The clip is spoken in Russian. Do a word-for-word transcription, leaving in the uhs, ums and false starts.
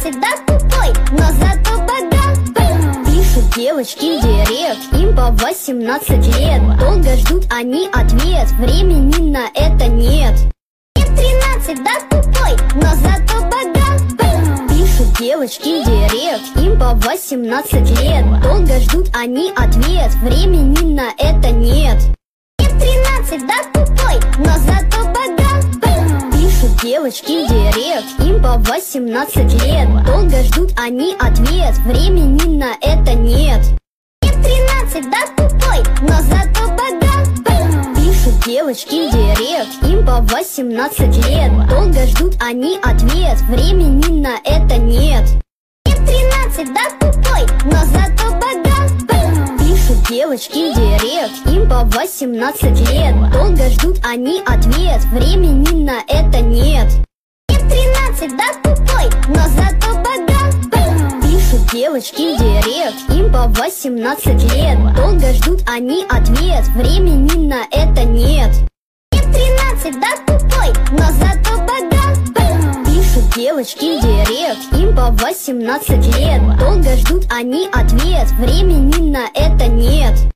тринадцать, да тупой, но зато богат. Пишут девочки директ, им по восемнадцать лет. Долго ждут они ответ, времени на это нет. Мне тринадцать, да тупой, но зато богат. Пишут девочки директ, им по восемнадцать лет. Долго ждут они ответ, времени на это нет. Мне тринадцать, да тупой, но зато богат. Пишут девочки директ, им по восемнадцать лет. Долго ждут они ответ, времени на это нет. Мне тринадцать, да тупой, но зато богат. Пишут девочки директ, им по восемнадцать лет. Долго ждут они ответ, времени на это нет. Мне тринадцать, да тупой, но зато богат. Пишут девочки директ, им по восемнадцать лет. Долго ждут они ответ, времени на это нет. Мне тринадцать, да тупой, но зато богат. Пишут девочки директ, им по восемнадцать лет. Долго ждут они ответ, времени на это нет. Мне тринадцать, да тупой, но зато богат. Пишут девочки директ, им по восемнадцать лет. Долго ждут они ответ, времени на это нет.